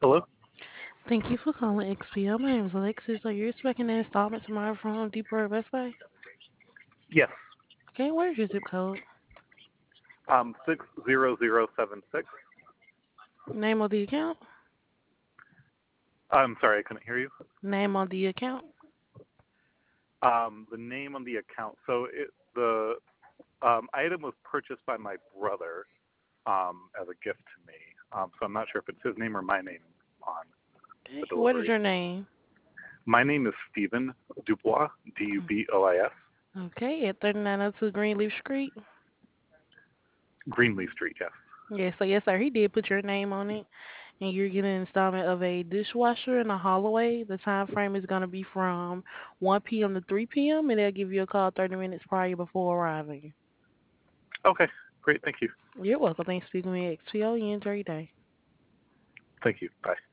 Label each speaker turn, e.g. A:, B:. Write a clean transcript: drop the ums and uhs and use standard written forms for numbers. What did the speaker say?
A: Hello?
B: Thank you for calling XPO. My name is Alexis. Are you expecting an installment tomorrow from Home Depot or Best Buy?
A: Yes.
B: Okay, where's your zip code?
A: 60076.
B: Name of the account?
A: I'm sorry, I couldn't hear you.
B: Name on the account?
A: The name on the account. So the item was purchased by my brother as a gift to me. So I'm not sure if it's his name or my name on
B: Okay,
A: the
B: what is
A: delivery.
B: your name?
A: My name is Stephen Dubois, Dubois,
B: Okay, at 3902 Greenleaf Street.
A: Greenlee Street, yes.
B: Yes, so yes, sir, he did put your name on it. And you're getting an installment of a dishwasher and a Holloway. The time frame is going to be from 1 p.m. to 3 p.m. and they'll give you a call 30 minutes prior before arriving.
A: Okay, great. Thank you.
B: You're welcome. Thanks for speaking with me, XPO. You enjoy your day.
A: Thank you. Bye.